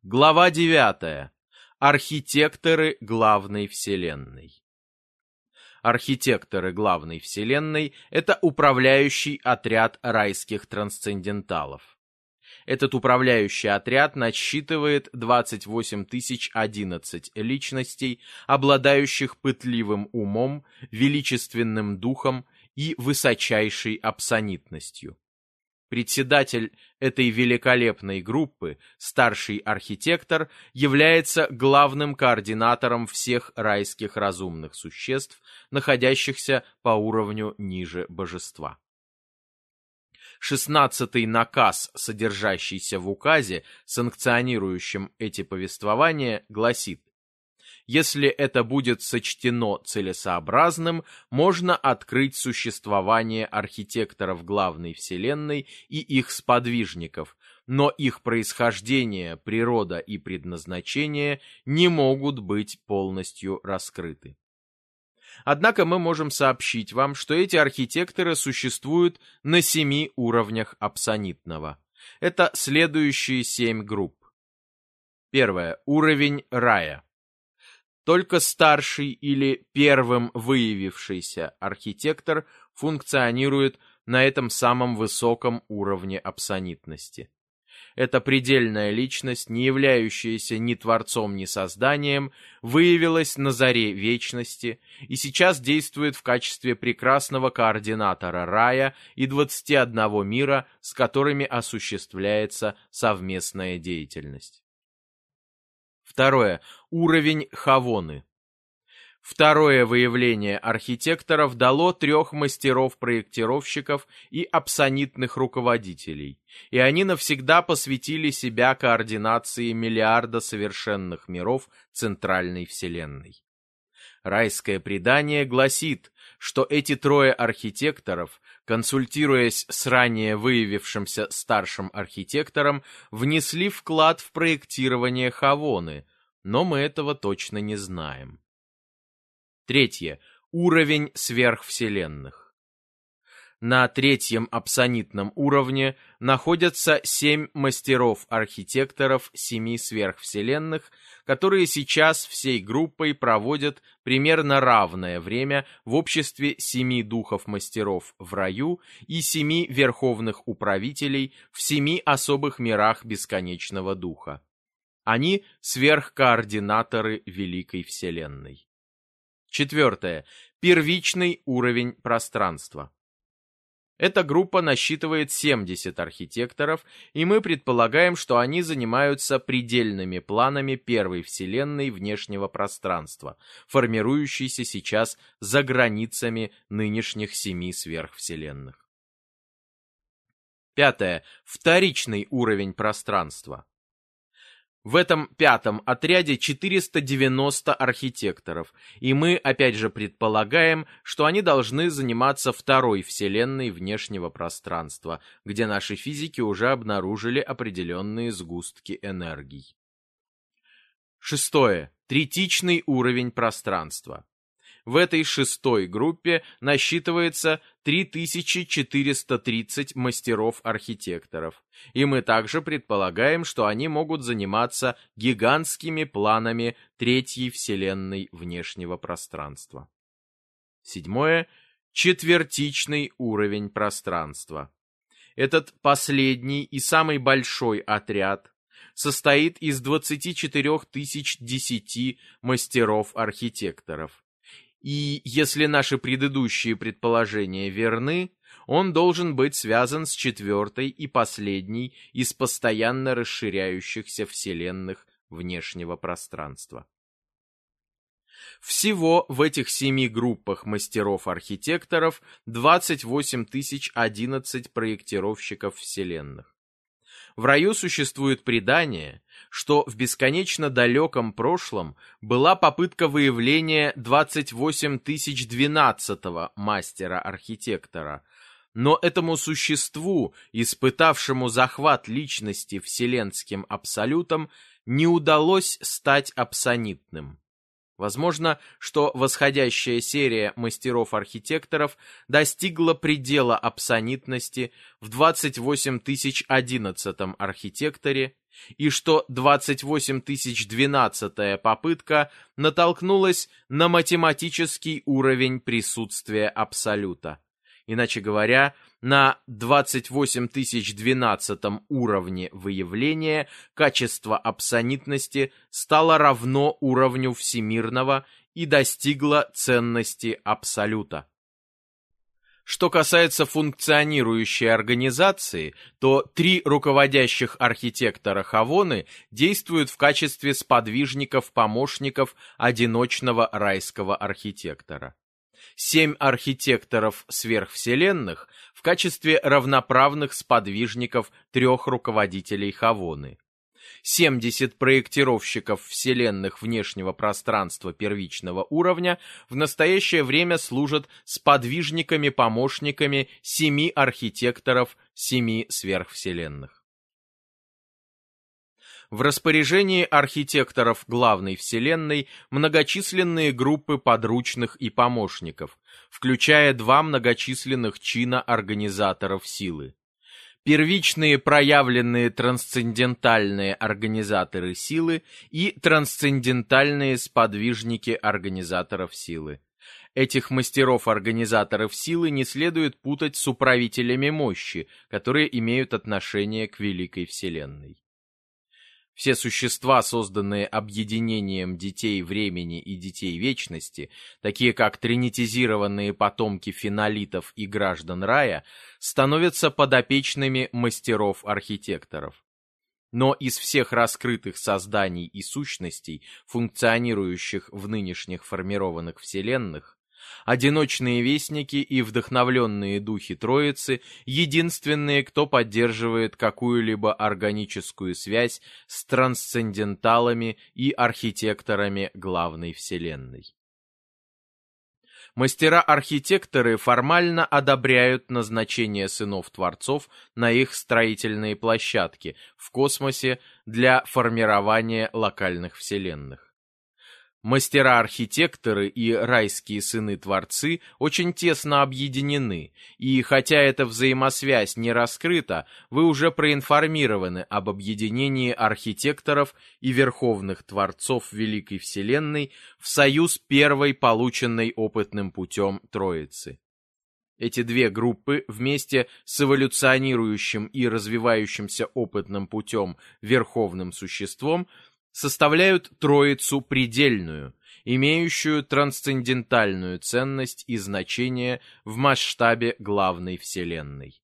Глава 9. Архитекторы главной Вселенной. Архитекторы главной Вселенной – это управляющий отряд райских трансценденталов. Этот управляющий отряд насчитывает 28 011 личностей, обладающих пытливым умом, величественным духом и высочайшей апсонитностью. Председатель этой великолепной группы, старший архитектор, является главным координатором всех райских разумных существ, находящихся по уровню ниже божества. 16-й наказ, содержащийся в указе, санкционирующем эти повествования, гласит: если это будет сочтено целесообразным, можно открыть существование архитекторов главной Вселенной и их сподвижников, но их происхождение, природа и предназначение не могут быть полностью раскрыты. Однако мы можем сообщить вам, что эти архитекторы существуют на 7 уровнях апсонитного. Это следующие 7 групп. Первое. Уровень рая. Только старший или первым выявившийся архитектор функционирует на этом самом высоком уровне апсонитности. Эта предельная личность, не являющаяся ни творцом, ни созданием, выявилась на заре вечности и сейчас действует в качестве прекрасного координатора рая и 21 мира, с которыми осуществляется совместная деятельность. Второе. Уровень Хавоны. Второе выявление архитекторов дало 3 мастеров-проектировщиков и апсонитных руководителей, и они навсегда посвятили себя координации миллиарда совершенных миров Центральной Вселенной. Райское предание гласит, что эти 3 архитекторов, консультируясь с ранее выявившимся старшим архитектором, внесли вклад в проектирование Хавоны, но мы этого точно не знаем. Третье. Уровень сверхвселенных. На 3-м апсонитном уровне находятся 7 мастеров-архитекторов 7 сверхвселенных, которые сейчас всей группой проводят примерно равное время в обществе 7 духов-мастеров в раю и 7 верховных управителей в 7 особых мирах бесконечного духа. Они сверхкоординаторы Великой Вселенной. Четвертое. Первичный уровень пространства. Эта группа насчитывает 70 архитекторов, и мы предполагаем, что они занимаются предельными планами первой Вселенной внешнего пространства, формирующейся сейчас за границами нынешних 7 сверхвселенных. Пятое. Вторичный уровень пространства. В этом 5-м отряде 490 архитекторов, и мы опять же предполагаем, что они должны заниматься второй вселенной внешнего пространства, где наши физики уже обнаружили определенные сгустки энергий. Шестое. Третичный уровень пространства. В этой 6-й группе насчитывается 3430 мастеров-архитекторов, и мы также предполагаем, что они могут заниматься гигантскими планами 3-й вселенной внешнего пространства. Седьмое. Четвертичный уровень пространства. Этот последний и самый большой отряд состоит из 24 010 мастеров-архитекторов. И если наши предыдущие предположения верны, он должен быть связан с 4-й и последней из постоянно расширяющихся вселенных внешнего пространства. Всего в этих 7 группах мастеров-архитекторов 28 011 проектировщиков вселенных. В раю существует предание, что в бесконечно далеком прошлом была попытка выявления 28 012-го мастера-архитектора, но этому существу, испытавшему захват личности вселенским абсолютом, не удалось стать апсонитным. Возможно, что восходящая серия мастеров-архитекторов достигла предела абсонитности в 28011 архитекторе, и что 28012 попытка натолкнулась на математический уровень присутствия абсолюта. Иначе говоря, на 28012 уровне выявления качество абсонитности стало равно уровню всемирного и достигло ценности абсолюта. Что касается функционирующей организации, то 3 руководящих архитектора Хавоны действуют в качестве сподвижников-помощников одиночного райского архитектора. 7 архитекторов сверхвселенных в качестве равноправных сподвижников 3 руководителей Хавоны. 70 проектировщиков вселенных внешнего пространства первичного уровня в настоящее время служат сподвижниками-помощниками 7 архитекторов 7 сверхвселенных. В распоряжении архитекторов главной вселенной многочисленные группы подручных и помощников, включая 2 многочисленных чина организаторов силы. Первичные проявленные трансцендентальные организаторы силы и трансцендентальные сподвижники организаторов силы. Этих мастеров-организаторов силы не следует путать с управителями мощи, которые имеют отношение к Великой Вселенной. Все существа, созданные объединением детей времени и детей вечности, такие как тринитизированные потомки фенолитов и граждан рая, становятся подопечными мастеров-архитекторов. Но из всех раскрытых созданий и сущностей, функционирующих в нынешних формированных вселенных, одиночные вестники и вдохновленные духи Троицы — единственные, кто поддерживает какую-либо органическую связь с трансценденталами и архитекторами главной вселенной. Мастера-архитекторы формально одобряют назначение сынов-творцов на их строительные площадки в космосе для формирования локальных вселенных. Мастера-архитекторы и райские сыны-творцы очень тесно объединены, и хотя эта взаимосвязь не раскрыта, вы уже проинформированы об объединении архитекторов и верховных творцов Великой Вселенной в союз первой, полученной опытным путем Троицы. Эти 2 группы вместе с эволюционирующим и развивающимся опытным путем верховным существом составляют Троицу предельную, имеющую трансцендентальную ценность и значение в масштабе главной Вселенной.